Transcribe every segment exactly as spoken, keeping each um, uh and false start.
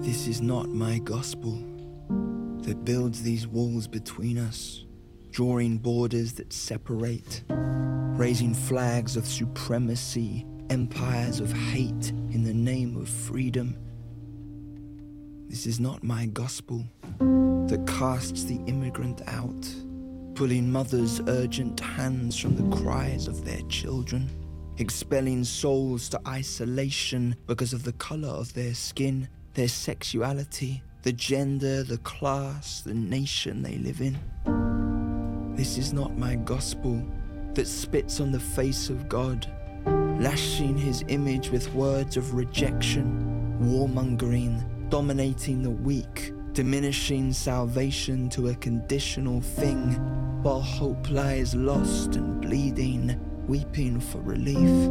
This is not my gospel that builds these walls between us, drawing borders that separate, raising flags of supremacy, empires of hate in the name of freedom. This is not my gospel that casts the immigrant out, pulling mothers' urgent hands from the cries of their children, expelling souls to isolation because of the color of their skin, their sexuality, the gender, the class, the nation they live in. This is not my gospel that spits on the face of God, lashing his image with words of rejection, warmongering, dominating the weak, diminishing salvation to a conditional thing, while hope lies lost and bleeding, weeping for relief.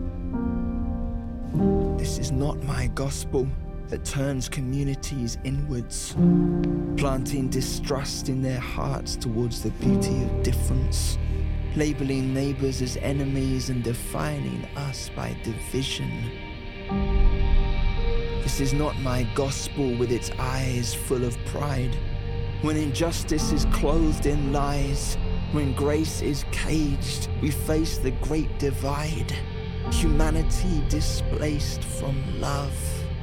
This is not my gospel that turns communities inwards, planting distrust in their hearts towards the beauty of difference, labeling neighbors as enemies and defining us by division. This is not my gospel with its eyes full of pride, when injustice is clothed in lies, when grace is caged, we face the great divide, humanity displaced from love.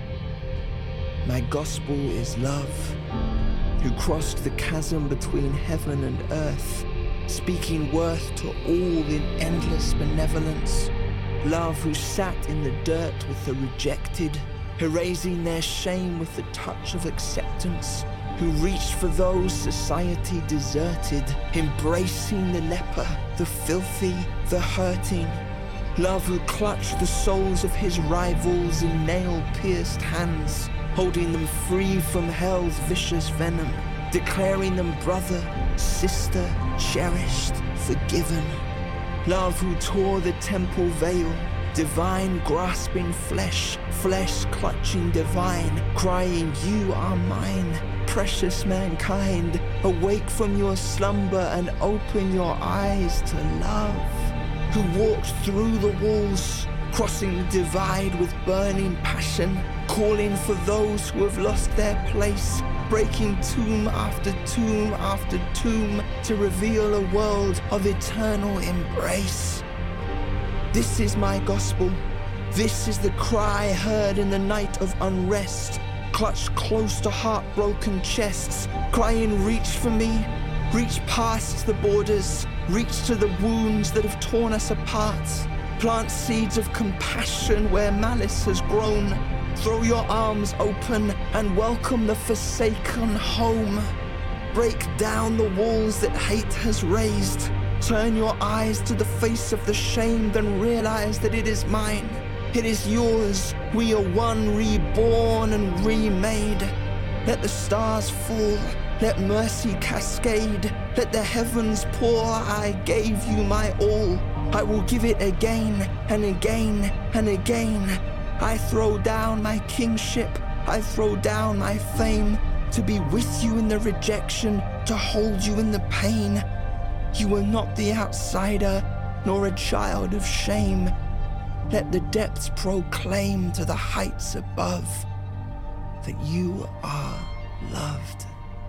My gospel is love, who crossed the chasm between heaven and earth, speaking worth to all in endless benevolence. Love who sat in the dirt with the rejected, erasing their shame with the touch of acceptance, who reached for those society deserted, embracing the leper, the filthy, the hurting. Love who clutched the souls of his rivals in nail-pierced hands, holding them free from hell's vicious venom, declaring them brother, sister, cherished, forgiven. Love who tore the temple veil, divine grasping flesh, flesh clutching divine, crying, you are mine, precious mankind, awake from your slumber and open your eyes to love. Who walked through the walls, crossing the divide with burning passion, calling for those who have lost their place, breaking tomb after tomb after tomb to reveal a world of eternal embrace. This is my gospel. This is the cry heard in the night of unrest, clutched close to heartbroken chests, crying, reach for me, reach past the borders, reach to the wounds that have torn us apart, plant seeds of compassion where malice has grown. Throw your arms open and welcome the forsaken home. Break down the walls that hate has raised. Turn your eyes to the face of the shame, then realize that it is mine. It is yours. We are one, reborn and remade. Let the stars fall. Let mercy cascade. Let the heavens pour. I gave you my all. I will give it again and again and again. I throw down my kingship, I throw down my fame, to be with you in the rejection, to hold you in the pain. You are not the outsider, nor a child of shame. Let the depths proclaim to the heights above that you are loved.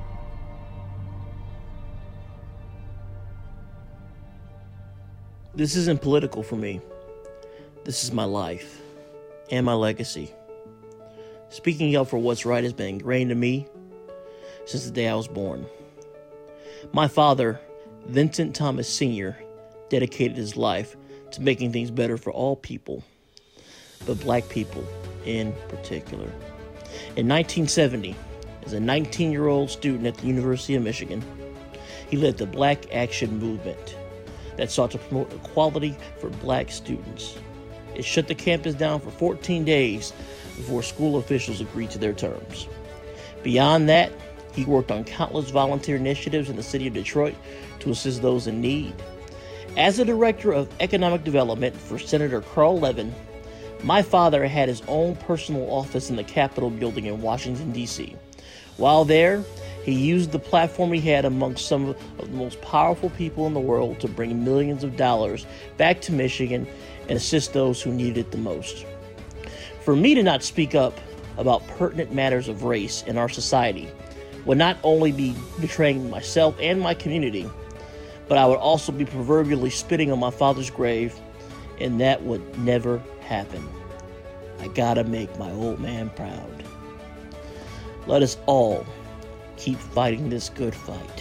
This isn't political for me. This is my life and my legacy. Speaking up for what's right has been ingrained in me since the day I was born. My father, Vincent Thomas Senior, dedicated his life to making things better for all people, but black people in particular. In nineteen seventy, as a nineteen-year-old student at the University of Michigan, he led the Black Action Movement that sought to promote equality for black students. It shut the campus down for fourteen days before school officials agreed to their terms. Beyond that, he worked on countless volunteer initiatives in the city of Detroit to assist those in need. As a director of economic development for Senator Carl Levin, my father had his own personal office in the Capitol building in Washington, D C. While there, he used the platform he had amongst some of the most powerful people in the world to bring millions of dollars back to Michigan and assist those who needed it the most. For me to not speak up about pertinent matters of race in our society would not only be betraying myself and my community, but I would also be proverbially spitting on my father's grave, and that would never happen. I gotta make my old man proud. Let us all keep fighting this good fight.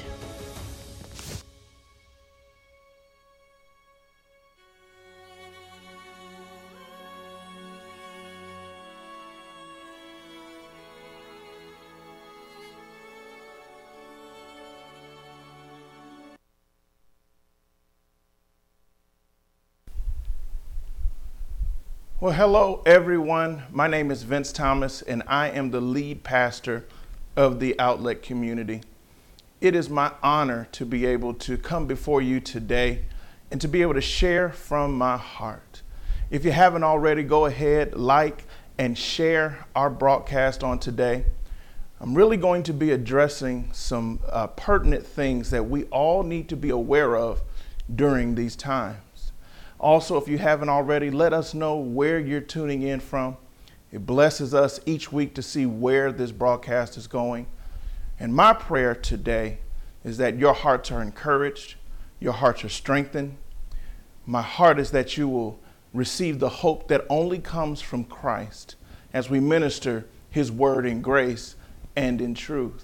Well, hello, everyone. My name is Vince Thomas, and I am the lead pastor of the Outlet community. It is my honor to be able to come before you today and to be able to share from my heart. If you haven't already, go ahead, like, and share our broadcast on today. I'm really going to be addressing some uh, pertinent things that we all need to be aware of during these times. Also, if you haven't already, let us know where you're tuning in from. It blesses us each week to see where this broadcast is going. And my prayer today is that your hearts are encouraged, your hearts are strengthened. My heart is that you will receive the hope that only comes from Christ as we minister his word in grace and in truth.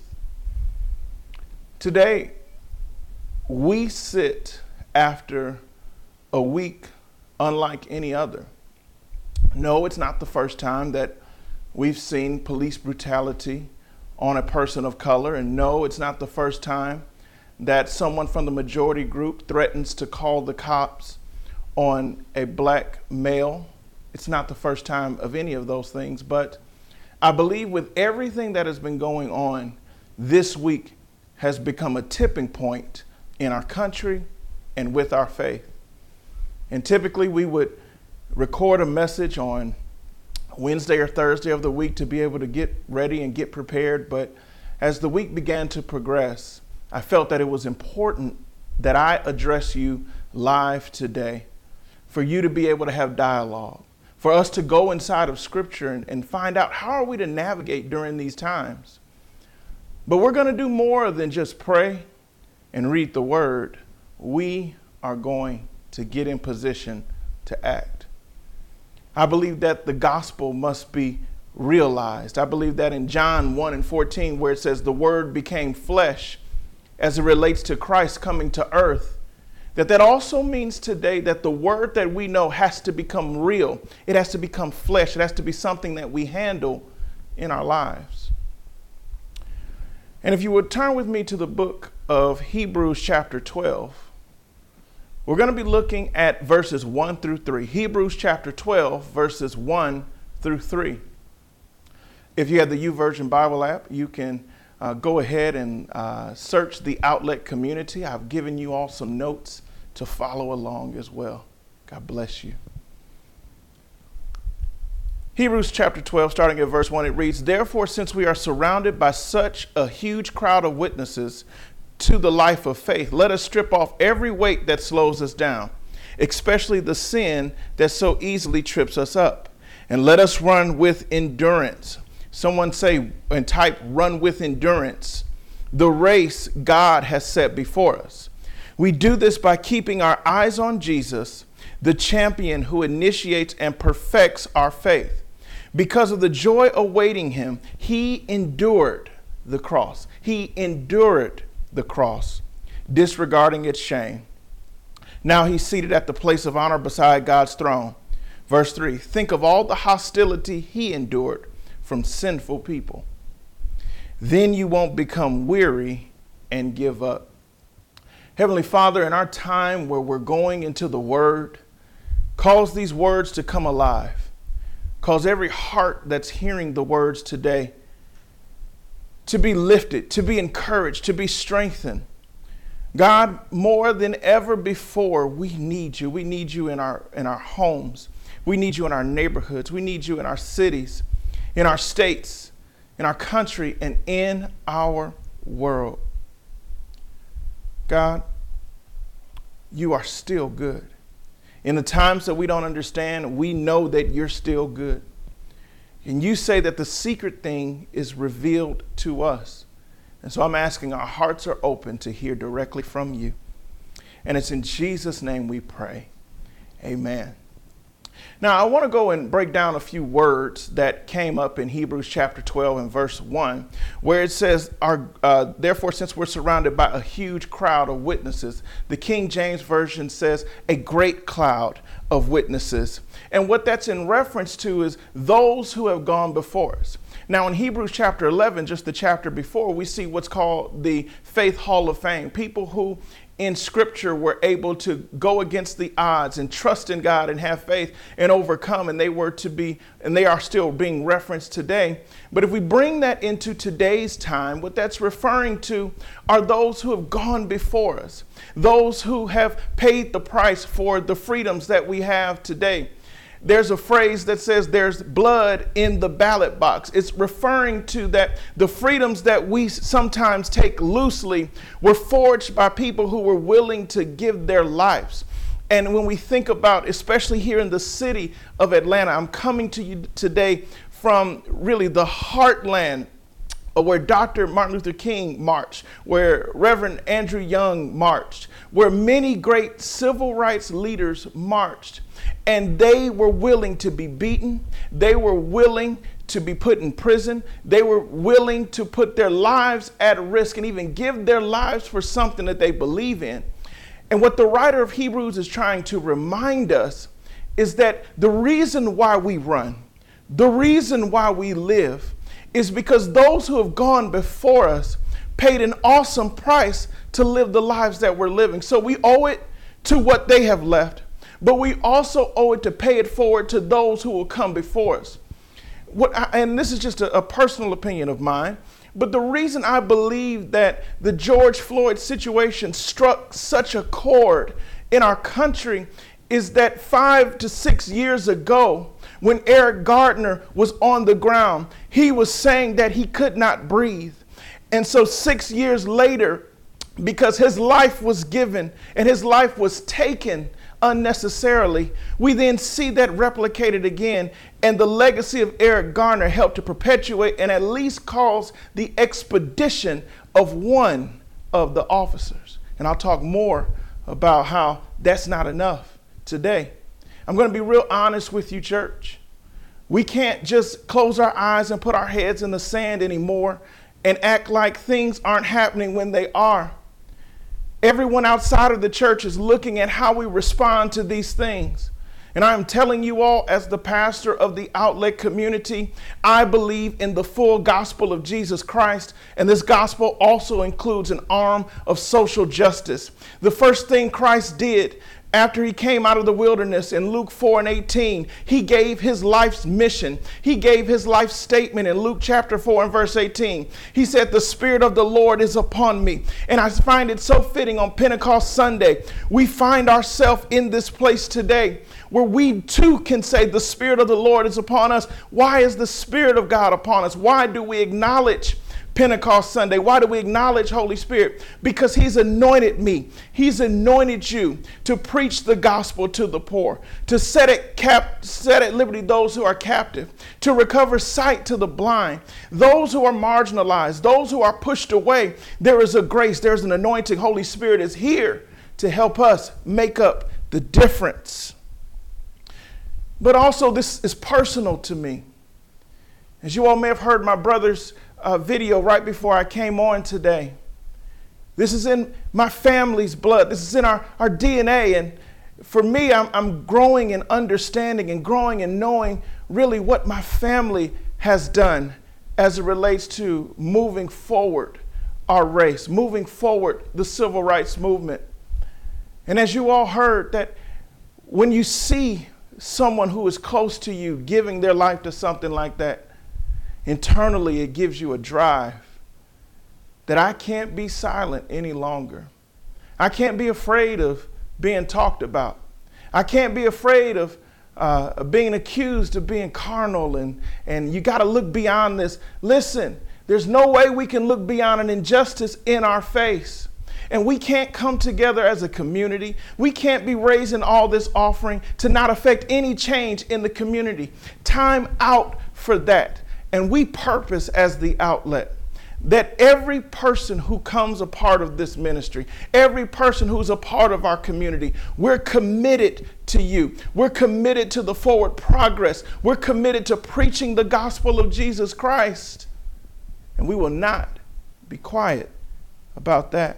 Today, we sit after a week unlike any other. No, it's not the first time that we've seen police brutality on a person of color. And no, it's not the first time that someone from the majority group threatens to call the cops on a black male. It's not the first time of any of those things. But I believe with everything that has been going on, this week has become a tipping point in our country and with our faith. And typically we would record a message on Wednesday or Thursday of the week to be able to get ready and get prepared. But as the week began to progress, I felt that it was important that I address you live today, for you to be able to have dialogue, for us to go inside of Scripture and, and find out how are we to navigate during these times. But we're going to do more than just pray and read the word. We are going to get in position to act. I believe that the gospel must be realized. I believe that in John one and fourteen, where it says the word became flesh, as it relates to Christ coming to earth, that that also means today that the word that we know has to become real. It has to become flesh. It has to be something that we handle in our lives. And if you would turn with me to the book of Hebrews chapter twelve, we're going to be looking at verses one through three. Hebrews chapter twelve, verses one through three. If you have the YouVersion Bible app, you can uh, go ahead and uh, search the Outlet community. I've given you all some notes to follow along as well. God bless you. Hebrews chapter twelve, starting at verse one, it reads, "Therefore, since we are surrounded by such a huge crowd of witnesses to the life of faith, let us strip off every weight that slows us down, especially the sin that so easily trips us up. And let us run with endurance." Someone say and type, "run with endurance," "the race God has set before us." We do this by keeping our eyes on Jesus, the champion who initiates and perfects our faith. Because of the joy awaiting him, he endured the cross. He endured the cross, disregarding its shame. Now he's seated at the place of honor beside God's throne. Verse three, think of all the hostility he endured from sinful people. Then you won't become weary and give up. Heavenly Father, in our time where we're going into the word, cause these words to come alive. Cause every heart that's hearing the words today to be lifted, to be encouraged, to be strengthened. God, more than ever before, we need you. We need you in our in our homes. We need you in our neighborhoods. We need you in our cities, in our states, in our country, and in our world. God, you are still good. In the times that we don't understand, we know that you're still good. And you say that the secret thing is revealed to us. And so I'm asking, our hearts are open to hear directly from you. And it's in Jesus' name we pray. Amen. Now, I want to go and break down a few words that came up in Hebrews chapter twelve and verse one, where it says, "Our uh, therefore, since we're surrounded by a huge crowd of witnesses," the King James Version says, "a great cloud of witnesses." And what that's in reference to is those who have gone before us. Now, in Hebrews chapter eleven, just the chapter before, we see what's called the Faith Hall of Fame, people who in Scripture were able to go against the odds and trust in God and have faith and overcome, and they were to be, and they are still being referenced today. But if we bring that into today's time, what that's referring to are those who have gone before us, those who have paid the price for the freedoms that we have today. There's a phrase that says there's blood in the ballot box. It's referring to that the freedoms that we sometimes take loosely were forged by people who were willing to give their lives. And when we think about, especially here in the city of Atlanta, I'm coming to you today from really the heartland where Doctor Martin Luther King marched, where Reverend Andrew Young marched, where many great civil rights leaders marched. And they were willing to be beaten. They were willing to be put in prison. They were willing to put their lives at risk and even give their lives for something that they believe in. And what the writer of Hebrews is trying to remind us is that the reason why we run, the reason why we live, is because those who have gone before us paid an awesome price to live the lives that we're living. So we owe it to what they have left, but we also owe it to pay it forward to those who will come before us. What I, and this is just a, a personal opinion of mine, but the reason I believe that the George Floyd situation struck such a chord in our country is that five to six years ago, when Eric Gardner was on the ground, he was saying that he could not breathe. And so six years later, because his life was given and his life was taken unnecessarily, we then see that replicated again, and the legacy of Eric Garner helped to perpetuate and at least cause the expedition of one of the officers. And I'll talk more about how that's not enough today. I'm going to be real honest with you, church. We can't just close our eyes and put our heads in the sand anymore and act like things aren't happening when they are. Everyone outside of the church is looking at how we respond to these things. And I'm telling you all, as the pastor of the Outlet community, I believe in the full gospel of Jesus Christ. And this gospel also includes an arm of social justice. The first thing Christ did after he came out of the wilderness in Luke four and eighteen, he gave his life's mission. He gave his life statement in Luke chapter four and verse eighteen. He said, "The Spirit of the Lord is upon me." And I find it so fitting on Pentecost Sunday. We find ourselves in this place today where we too can say the Spirit of the Lord is upon us. Why is the Spirit of God upon us? Why do we acknowledge Pentecost Sunday? Why do we acknowledge Holy Spirit? Because he's anointed me. He's anointed you to preach the gospel to the poor, to set at, cap, set at liberty those who are captive, to recover sight to the blind, those who are marginalized, those who are pushed away. There is a grace, there's an anointing. Holy Spirit is here to help us make up the difference. But also, this is personal to me. As you all may have heard my brother's Uh, video right before I came on today. This is in my family's blood. This is in our, our D N A. And for me, I'm, I'm growing in understanding and growing in knowing really what my family has done as it relates to moving forward our race, moving forward the civil rights movement. And as you all heard, that when you see someone who is close to you giving their life to something like that, internally, it gives you a drive that I can't be silent any longer. I can't be afraid of being talked about. I can't be afraid of uh, being accused of being carnal, and, and you got to look beyond this. Listen, there's no way we can look beyond an injustice in our face. And we can't come together as a community. We can't be raising all this offering to not affect any change in the community. Time out for that. And we purpose as the outlet that every person who comes a part of this ministry, every person who's a part of our community, we're committed to you. We're committed to the forward progress. We're committed to preaching the gospel of Jesus Christ. And we will not be quiet about that.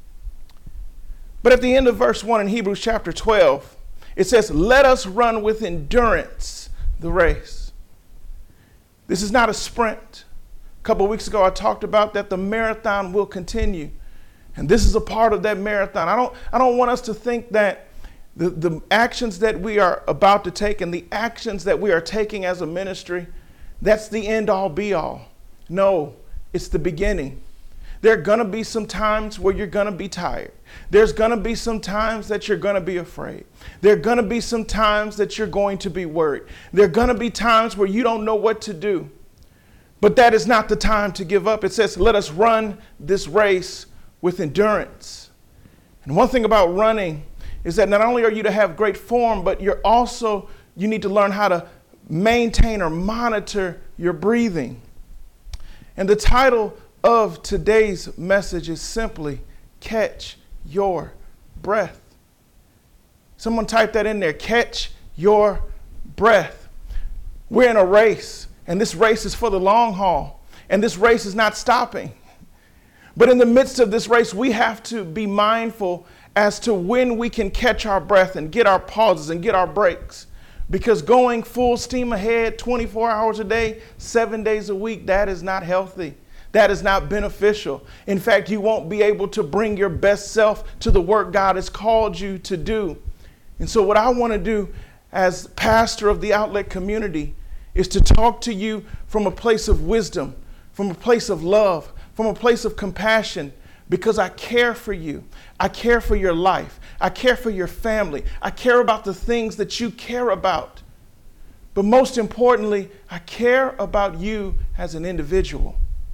But at the end of verse one in Hebrews chapter twelve, it says, let us run with endurance the race. This is not a sprint. A couple of weeks ago, I talked about that the marathon will continue. And this is a part of that marathon. I don't, I don't want us to think that the, the actions that we are about to take and the actions that we are taking as a ministry, that's the end all be all. No, it's the beginning. There are going to be some times where you're going to be tired. There's going to be some times that you're going to be afraid. There are going to be some times that you're going to be worried. There are going to be times where you don't know what to do. But that is not the time to give up. It says, let us run this race with endurance. And one thing about running is that not only are you to have great form, but you're also, you need to learn how to maintain or monitor your breathing. And the title of today's message is simply, catch your breath. Someone type that in there, catch your breath. We're in a race. And this race is for the long haul. And this race is not stopping. But in the midst of this race, we have to be mindful as to when we can catch our breath and get our pauses and get our breaks. Because going full steam ahead twenty-four hours a day, seven days a week, that is not healthy. That is not beneficial. In fact, you won't be able to bring your best self to the work God has called you to do. And so what I want to do as pastor of the Outlet community is to talk to you from a place of wisdom, from a place of love, from a place of compassion, because I care for you. I care for your life. I care for your family. I care about the things that you care about. But most importantly, I care about you as an individual.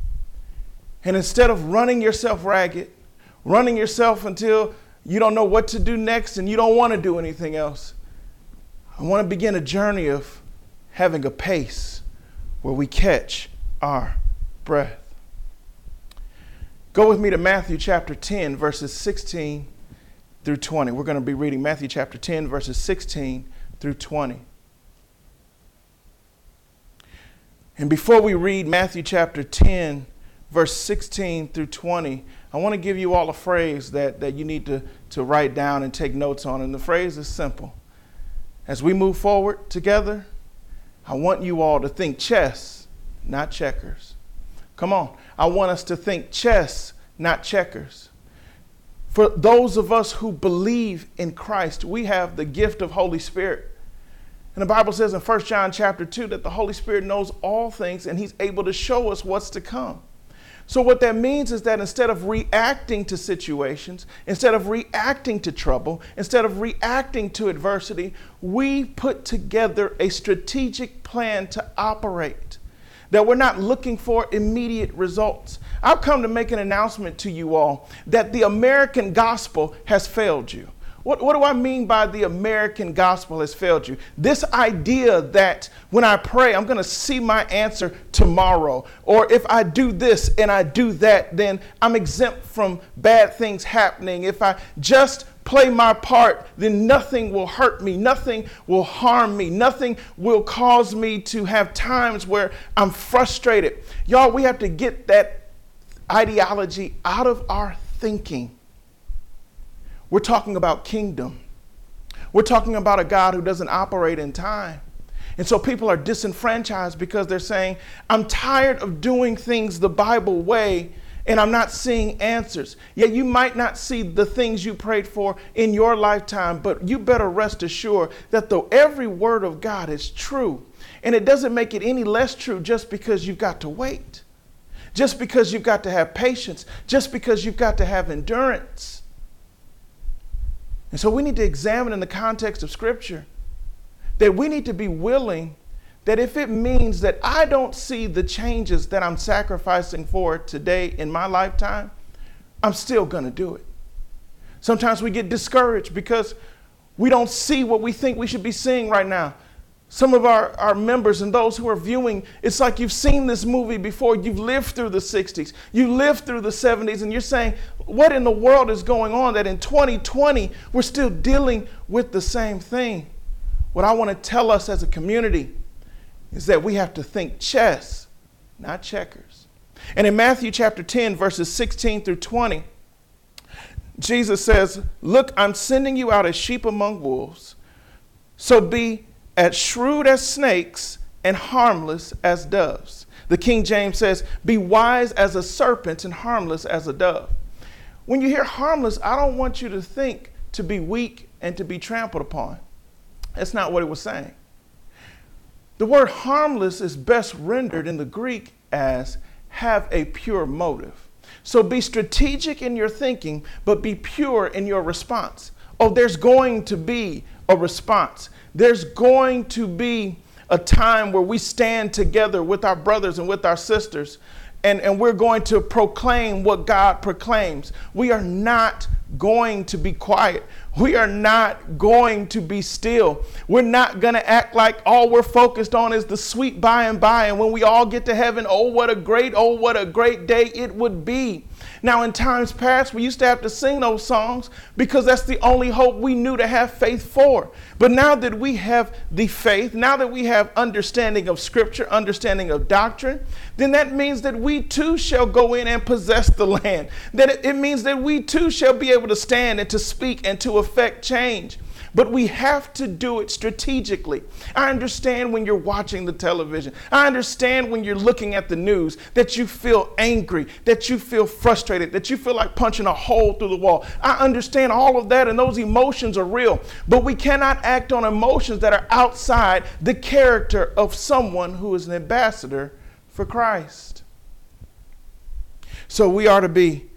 And instead of running yourself ragged, running yourself until you don't know what to do next and you don't want to do anything else, I want to begin a journey of having a pace where we catch our breath. Go with me to Matthew chapter ten, verses sixteen through twenty. We're going to be reading Matthew chapter ten, verses sixteen through twenty. And before we read Matthew chapter ten, verse sixteen through twenty, I want to give you all a phrase that, that you need to, to write down and take notes on. And the phrase is simple. As we move forward together, I want you all to think chess, not checkers. Come on. I want us to think chess, not checkers. For those of us who believe in Christ, we have the gift of Holy Spirit. And the Bible says in First John chapter two that the Holy Spirit knows all things and he's able to show us what's to come. So what that means is that instead of reacting to situations, instead of reacting to trouble, instead of reacting to adversity, we put together a strategic plan to operate, that we're not looking for immediate results. I've come to make an announcement to you all that the American gospel has failed you. What, what do I mean by the American gospel has failed you? This idea that when I pray, I'm going to see my answer tomorrow. Or if I do this and I do that, then I'm exempt from bad things happening. If I just play my part, then nothing will hurt me. Nothing will harm me. Nothing will cause me to have times where I'm frustrated. Y'all, we have to get that ideology out of our thinking. We're talking about kingdom. We're talking about a God who doesn't operate in time. And so people are disenfranchised because they're saying, I'm tired of doing things the Bible way and I'm not seeing answers. Yeah, you might not see the things you prayed for in your lifetime, but you better rest assured that though every word of God is true, and it doesn't make it any less true just because you've got to wait, just because you've got to have patience, just because you've got to have endurance. And so we need to examine in the context of Scripture that we need to be willing that if it means that I don't see the changes that I'm sacrificing for today in my lifetime, I'm still going to do it. Sometimes we get discouraged because we don't see what we think we should be seeing right now. Some of our, our members and those who are viewing, it's like you've seen this movie before. You've lived through the sixties. You lived through the seventies, and you're saying, what in the world is going on that in twenty twenty, we're still dealing with the same thing? What I want to tell us as a community is that we have to think chess, not checkers. And in Matthew chapter ten, verses sixteen through twenty, Jesus says, look, I'm sending you out as sheep among wolves. So be as shrewd as snakes and harmless as doves. The King James says, be wise as a serpent and harmless as a dove. When you hear harmless, I don't want you to think to be weak and to be trampled upon. That's not what it was saying. The word harmless is best rendered in the Greek as have a pure motive. So be strategic in your thinking, but be pure in your response. Oh, there's going to be a response. There's going to be a time where we stand together with our brothers and with our sisters, and, and we're going to proclaim what God proclaims. We are not going to be quiet. We are not going to be still. We're not going to act like all we're focused on is the sweet by and by. And when we all get to heaven, oh, what a great, oh, what a great day it would be. Now, in times past, we used to have to sing those songs because that's the only hope we knew to have faith for. But now that we have the faith, now that we have understanding of Scripture, understanding of doctrine, then that means that we too shall go in and possess the land. That it, it means that we too shall be able to stand and to speak and to affect change. But we have to do it strategically. I understand when you're watching the television. I understand when you're looking at the news that you feel angry, that you feel frustrated, that you feel like punching a hole through the wall. I understand all of that, and those emotions are real. But we cannot act on emotions that are outside the character of someone who is an ambassador for Christ. So we are to be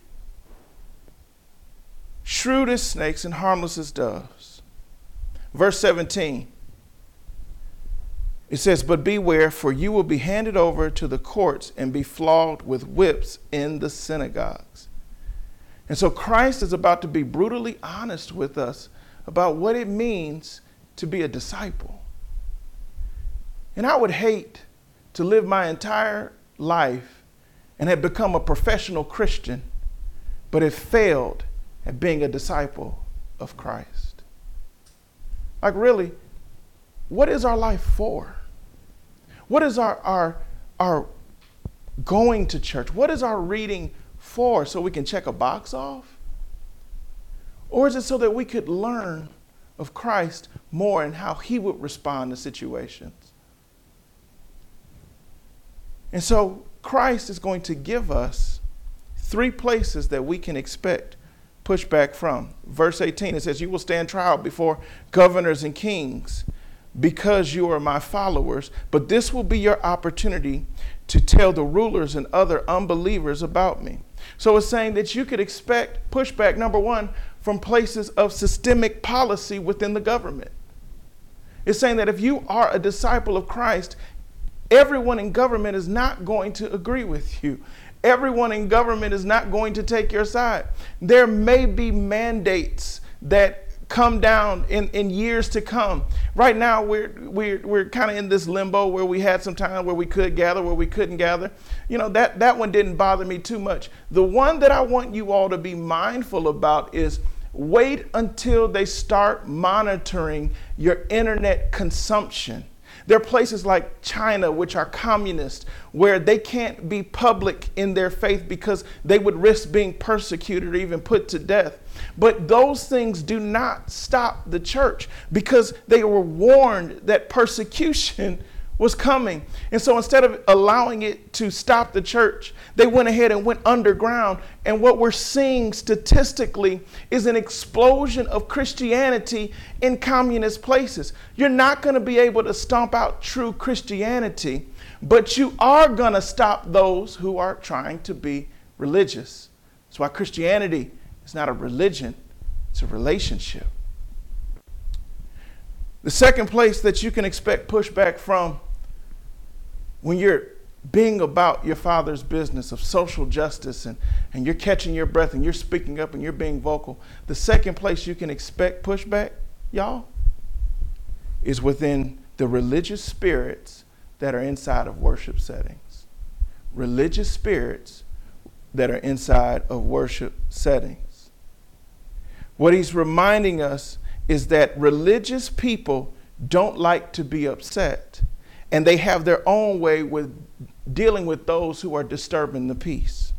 shrewd as snakes and harmless as doves. Verse seventeen, it says, but beware, for you will be handed over to the courts and be flogged with whips in the synagogues. And so Christ is about to be brutally honest with us about what it means to be a disciple. And I would hate to live my entire life and have become a professional Christian, but have failed at being a disciple of Christ. Like, really, what is our life for? What is our, our, our going to church? What is our reading for? So we can check a box off? Or is it so that we could learn of Christ more and how he would respond to situations? And so Christ is going to give us three places that we can expect pushback from. Verse eighteen, it says, you will stand trial before governors and kings because you are my followers, but this will be your opportunity to tell the rulers and other unbelievers about me. So it's saying that you could expect pushback, number one, from places of systemic policy within the government. It's saying that if you are a disciple of Christ, everyone in government is not going to agree with you. Everyone in government is not going to take your side. There may be mandates that come down in, in years to come. Right now, we're we're we're kind of in this limbo where we had some time where we could gather, where we couldn't gather. You know, that, that one didn't bother me too much. The one that I want you all to be mindful about is wait until they start monitoring your internet consumption. There are places like China, which are communist, where they can't be public in their faith because they would risk being persecuted or even put to death. But those things do not stop the church because they were warned that persecution was coming. And so instead of allowing it to stop the church, they went ahead and went underground. And what we're seeing statistically is an explosion of Christianity in communist places. You're not going to be able to stomp out true Christianity, but you are going to stop those who are trying to be religious. That's why Christianity is not a religion, it's a relationship. The second place that you can expect pushback from when you're being about your Father's business of social justice and, and you're catching your breath and you're speaking up and you're being vocal, the second place you can expect pushback, y'all, is within the religious spirits that are inside of worship settings. Religious spirits that are inside of worship settings. What he's reminding us is that religious people don't like to be upset, and they have their own way with dealing with those who are disturbing the peace.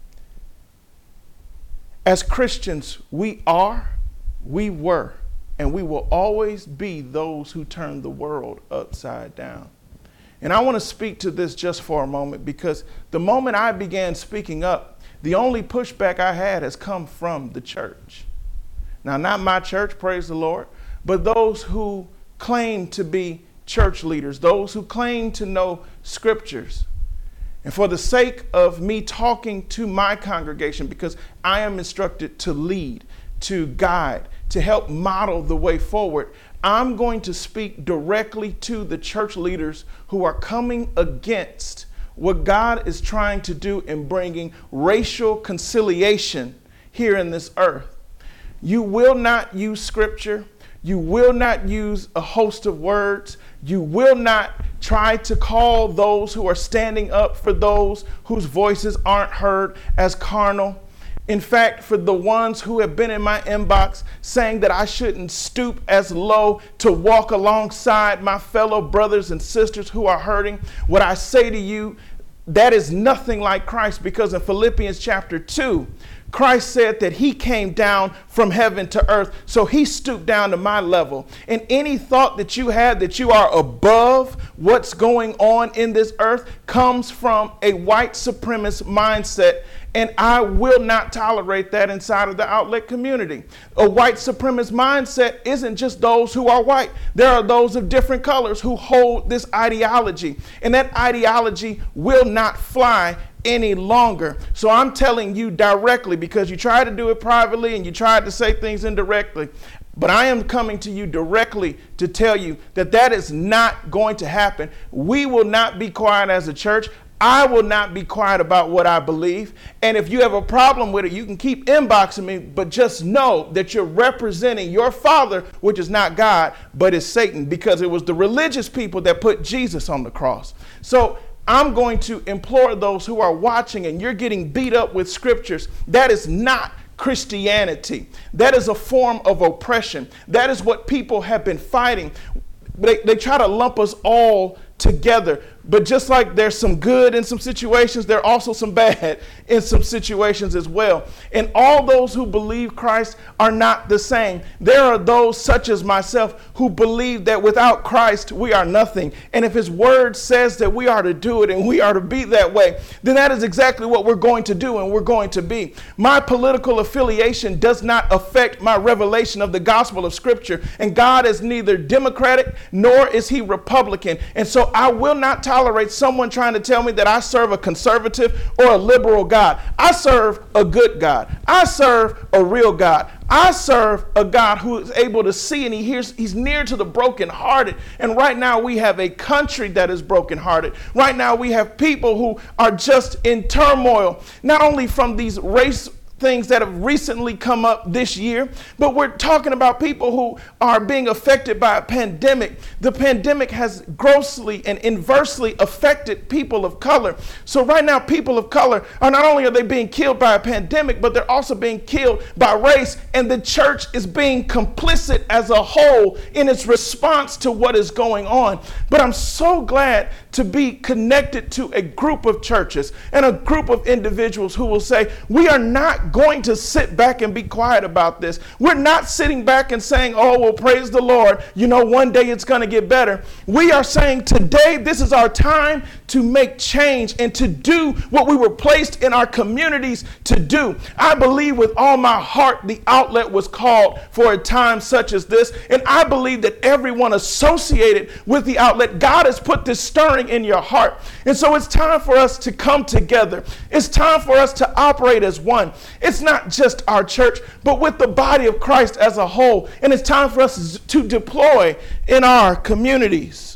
As Christians, we are, we were, and we will always be those who turn the world upside down. And I want to speak to this just for a moment, because the moment I began speaking up, the only pushback I had has come from the church. Now, not my church, praise the Lord, but those who claim to be church leaders, those who claim to know scriptures. And for the sake of me talking to my congregation, because I am instructed to lead, to guide, to help model the way forward, I'm going to speak directly to the church leaders who are coming against what God is trying to do in bringing racial conciliation here in this earth. You will not use scripture. You will not use a host of words. You will not try to call those who are standing up for those whose voices aren't heard as carnal. In fact, for the ones who have been in my inbox saying that I shouldn't stoop as low to walk alongside my fellow brothers and sisters who are hurting, what I say to you, that is nothing like Christ, because in Philippians chapter two, Christ said that he came down from heaven to earth, so he stooped down to my level. And any thought that you had that you are above what's going on in this earth comes from a white supremacist mindset. And I will not tolerate that inside of the outlet community. A white supremacist mindset isn't just those who are white. There are those of different colors who hold this ideology. And that ideology will not fly any longer. So I'm telling you directly, because you tried to do it privately and you tried to say things indirectly. But I am coming to you directly to tell you that that is not going to happen. We will not be quiet as a church. I will not be quiet about what I believe. And if you have a problem with it, you can keep inboxing me, but just know that you're representing your father, which is not God, but is Satan, because it was the religious people that put Jesus on the cross. So I'm going to implore those who are watching and you're getting beat up with scriptures. That is not Christianity. That is a form of oppression. That is what people have been fighting. They, they try to lump us all together. But just like there's some good in some situations, there are also some bad in some situations as well. And all those who believe Christ are not the same. There are those such as myself who believe that without Christ, we are nothing. And if his word says that we are to do it and we are to be that way, then that is exactly what we're going to do and we're going to be. My political affiliation does not affect my revelation of the gospel of Scripture. And God is neither Democratic nor is he Republican. And so I will not tolerate tolerate someone trying to tell me that I serve a conservative or a liberal God. I serve a good God. I serve a real God. I serve a God who is able to see, and he hears, he's near to the brokenhearted. And right now we have a country that is brokenhearted. Right now we have people who are just in turmoil, not only from these race things that have recently come up this year, but we're talking about people who are being affected by a pandemic. The pandemic has grossly and inversely affected people of color. So right now, people of color are not only are they being killed by a pandemic, but they're also being killed by race. And the church is being complicit as a whole in its response to what is going on. But I'm so glad to be connected to a group of churches and a group of individuals who will say, we are not going to sit back and be quiet about this. We're not sitting back and saying, oh, well, praise the Lord, you know, one day it's going to get better. We are saying today, this is our time to make change and to do what we were placed in our communities to do. I believe with all my heart the outlet was called for a time such as this. And I believe that everyone associated with the outlet, God has put this stirring in your heart. And so it's time for us to come together. It's time for us to operate as one. It's not just our church, but with the body of Christ as a whole. And it's time for us to deploy in our communities.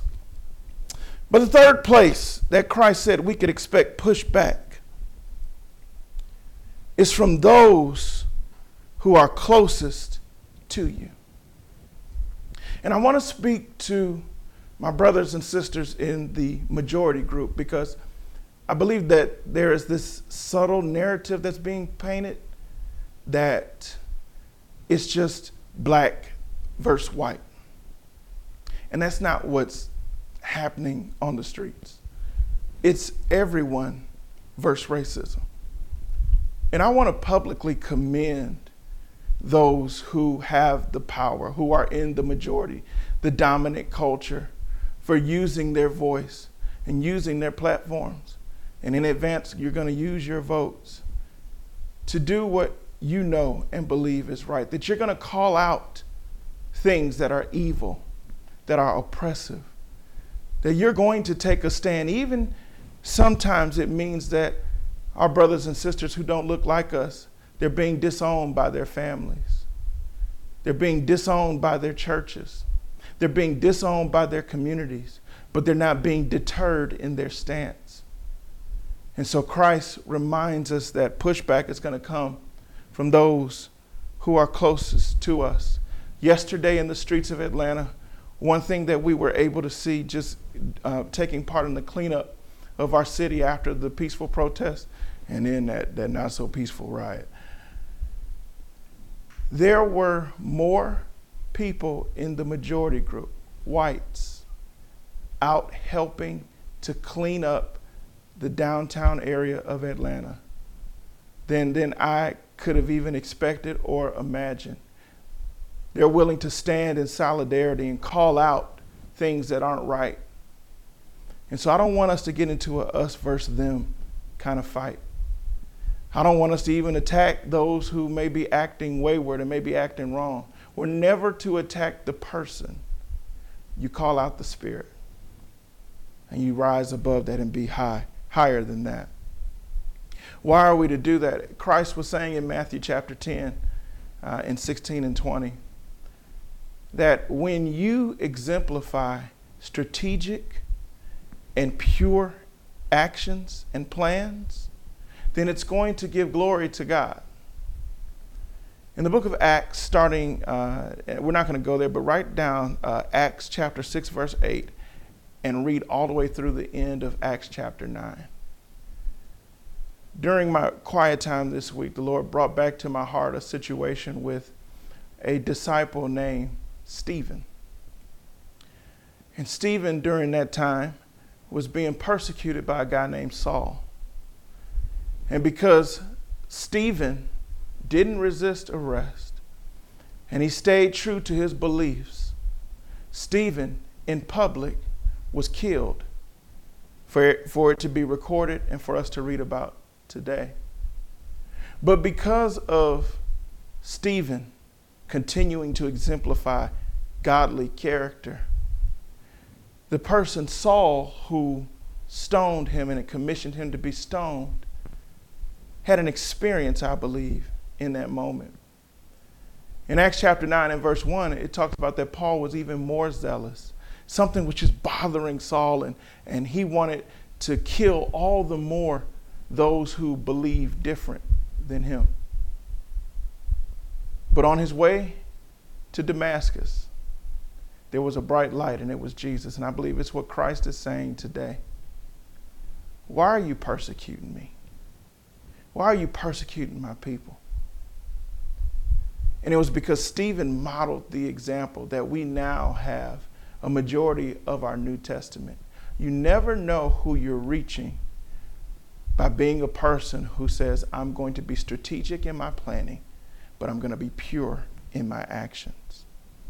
But the third place that Christ said we could expect pushback is from those who are closest to you. And I want to speak to my brothers and sisters in the majority group, because I believe that there is this subtle narrative that's being painted that it's just black versus white. And that's not what's happening on the streets. It's everyone versus racism. And I want to publicly commend those who have the power, who are in the majority, the dominant culture, for using their voice and using their platforms. And in advance, you're going to use your votes to do what you know and believe is right, that you're going to call out things that are evil, that are oppressive, that you're going to take a stand. Even sometimes it means that our brothers and sisters who don't look like us, they're being disowned by their families. They're being disowned by their churches. They're being disowned by their communities, but they're not being deterred in their stance. And so Christ reminds us that pushback is going to come from those who are closest to us. Yesterday in the streets of Atlanta, one thing that we were able to see just uh, taking part in the cleanup of our city after the peaceful protest and then that, that not so peaceful riot, there were more people in the majority group, whites, out helping to clean up the downtown area of Atlanta than, than I could have even expected or imagined. They're willing to stand in solidarity and call out things that aren't right. And so I don't want us to get into a us versus them kind of fight. I don't want us to even attack those who may be acting wayward and may be acting wrong. We're never to attack the person. You call out the spirit and you rise above that and be high, higher than that. Why are we to do that? Christ was saying in Matthew chapter ten, uh, in sixteen and twenty, that when you exemplify strategic and pure actions and plans, then it's going to give glory to God. In the book of Acts, starting, uh, we're not going to go there, but write down uh, Acts chapter six, verse eight, and read all the way through the end of Acts chapter nine. During my quiet time this week, the Lord brought back to my heart a situation with a disciple named Stephen. And Stephen, during that time, was being persecuted by a guy named Saul. And because Stephen didn't resist arrest and he stayed true to his beliefs, Stephen in public was killed for it, for it to be recorded and for us to read about today. But because of Stephen continuing to exemplify godly character, the person Saul who stoned him and commissioned him to be stoned had an experience, I believe, in that moment. In Acts chapter nine and verse one, it talks about that Paul was even more zealous, something which is bothering Saul, and, and he wanted to kill all the more those who believe different than him. But on his way to Damascus, there was a bright light, and it was Jesus. And I believe it's what Christ is saying today. Why are you persecuting me? Why are you persecuting my people? And it was because Stephen modeled the example that we now have a majority of our New Testament. You never know who you're reaching by being a person who says, I'm going to be strategic in my planning, but I'm going to be pure in my actions.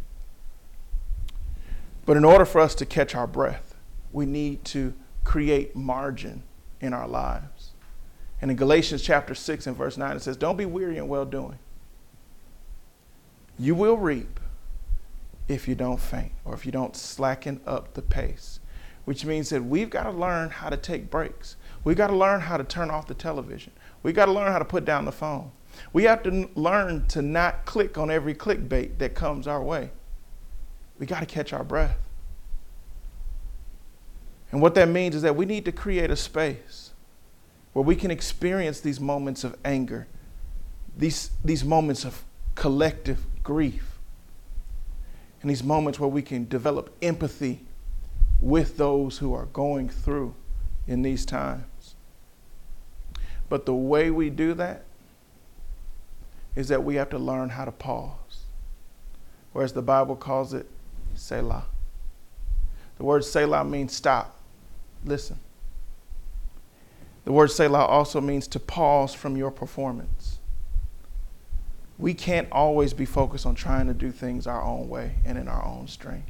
But in order for us to catch our breath, we need to create margin in our lives. And in Galatians chapter six and verse nine, it says, don't be weary in well-doing. You will reap if you don't faint or if you don't slacken up the pace, which means that we've got to learn how to take breaks. We've got to learn how to turn off the television. We've got to learn how to put down the phone. We have to learn to not click on every clickbait that comes our way. We got to catch our breath. And what that means is that we need to create a space where we can experience these moments of anger, these, these moments of collective grief, and these moments where we can develop empathy with those who are going through in these times. But the way we do that is that we have to learn how to pause, or as the Bible calls it, Selah. The word Selah means stop, listen. The word Selah also means to pause from your performance. We can't always be focused on trying to do things our own way and in our own strength.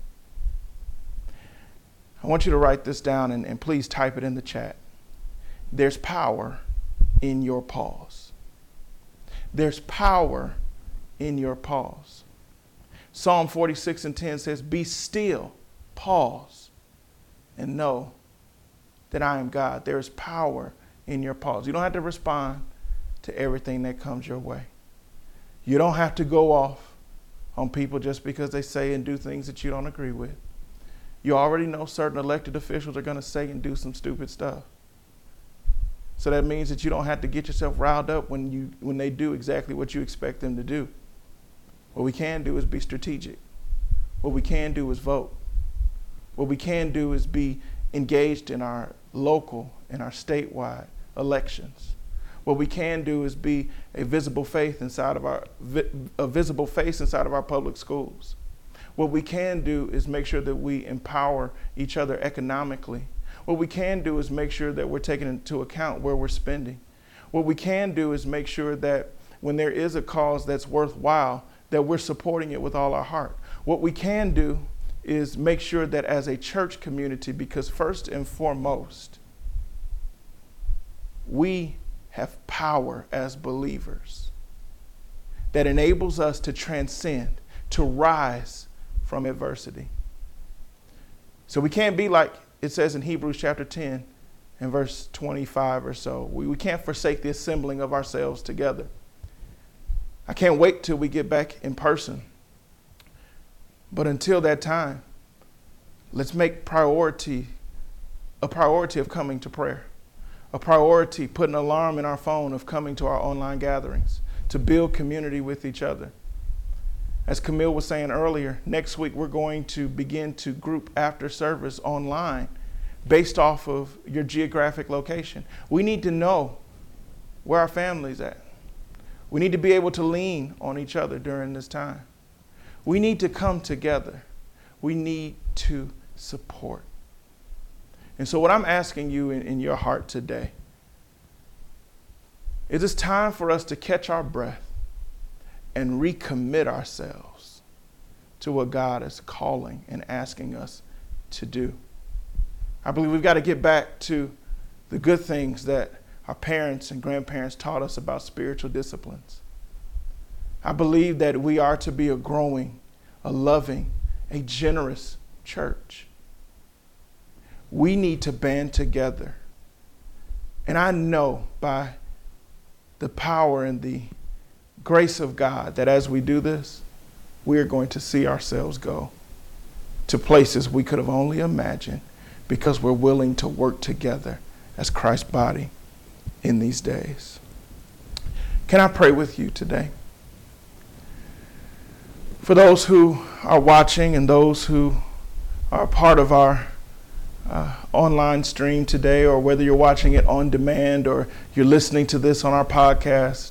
I want you to write this down and, and please type it in the chat. There's power in your pause. There's power in your pause. Psalm forty-six and ten says, be still, pause, and know that I am God. There is power in your pause. You don't have to respond to everything that comes your way. You don't have to go off on people just because they say and do things that you don't agree with. You already know certain elected officials are going to say and do some stupid stuff. So that means that you don't have to get yourself riled up when you when they do exactly what you expect them to do. What we can do is be strategic. What we can do is vote. What we can do is be engaged in our local and our statewide elections. What we can do is be a visible face inside of our a visible face inside of our public schools. What we can do is make sure that we empower each other economically. What we can do is make sure that we're taking into account where we're spending. What we can do is make sure that when there is a cause that's worthwhile, that we're supporting it with all our heart. What we can do is make sure that as a church community, because first and foremost, we have power as believers that enables us to transcend, to rise from adversity. So we can't be like it says in Hebrews chapter ten and verse twenty-five or so. We, we can't forsake the assembling of ourselves together. I can't wait till we get back in person. But until that time, let's make priority a priority of coming to prayer. A priority, put an alarm in our phone of coming to our online gatherings, to build community with each other. As Camille was saying earlier, next week we're going to begin to group after service online based off of your geographic location. We need to know where our family's at. We need to be able to lean on each other during this time. We need to come together. We need to support. And so what I'm asking you in, in your heart today is it's time for us to catch our breath and recommit ourselves to what God is calling and asking us to do. I believe we've got to get back to the good things that our parents and grandparents taught us about spiritual disciplines. I believe that we are to be a growing, a loving, a generous church. We need to band together. And I know by the power and the grace of God that as we do this, we are going to see ourselves go to places we could have only imagined because we're willing to work together as Christ's body in these days. Can I pray with you today? For those who are watching and those who are part of our uh, online stream today, or whether you're watching it on demand or you're listening to this on our podcast,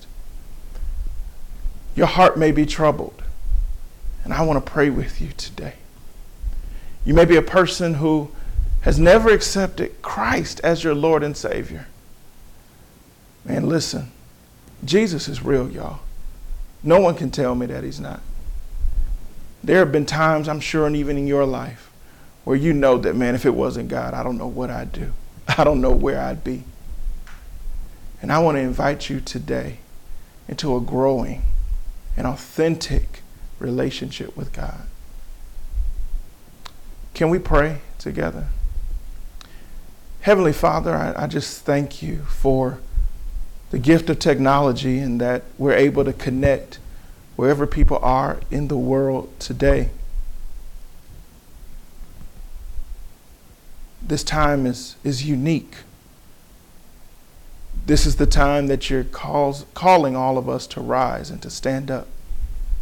your heart may be troubled. And I want to pray with you today. You may be a person who has never accepted Christ as your Lord and Savior. Man, listen, Jesus is real, y'all. No one can tell me that he's not. There have been times, I'm sure, and even in your life, where you know that, man, if it wasn't God, I don't know what I'd do. I don't know where I'd be. And I want to invite you today into a growing and authentic relationship with God. Can we pray together? Heavenly Father, I, I just thank you for the gift of technology and that we're able to connect wherever people are in the world today. This time is, is unique. This is the time that you're calls, calling all of us to rise and to stand up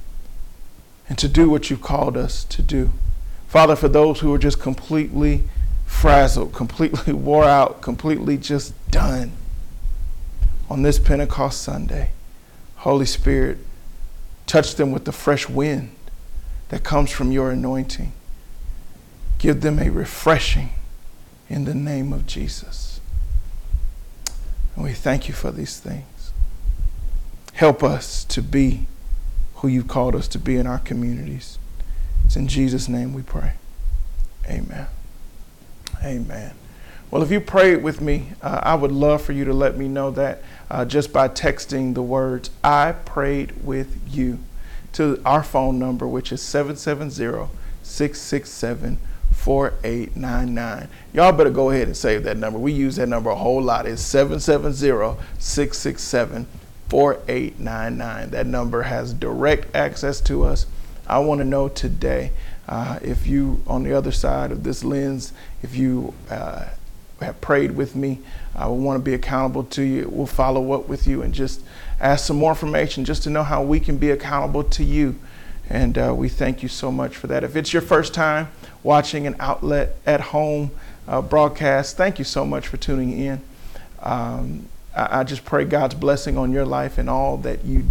and to do what you've called us to do. Father, for those who are just completely frazzled, completely wore out, completely just done. On this Pentecost Sunday, Holy Spirit, touch them with the fresh wind that comes from your anointing. Give them a refreshing in the name of Jesus. And we thank you for these things. Help us to be who you've called us to be in our communities. It's in Jesus' name we pray. Amen. Amen. Well, if you prayed with me, uh, I would love for you to let me know that uh, just by texting the words, "I prayed with you," to our phone number, which is seven seven zero, six six seven, four eight nine nine. Y'all better go ahead and save that number. We use that number a whole lot. It's seven seven zero, six six seven, four eight nine nine. That number has direct access to us. I want to know today uh, if you, on the other side of this lens, if you uh, have prayed with me, I will want to be accountable to you. We'll follow up with you and just ask some more information just to know how we can be accountable to you. And uh, we thank you so much for that. If it's your first time watching an Outlet at Home uh, broadcast, thank you so much for tuning in. Um, I, I just pray God's blessing on your life and all that you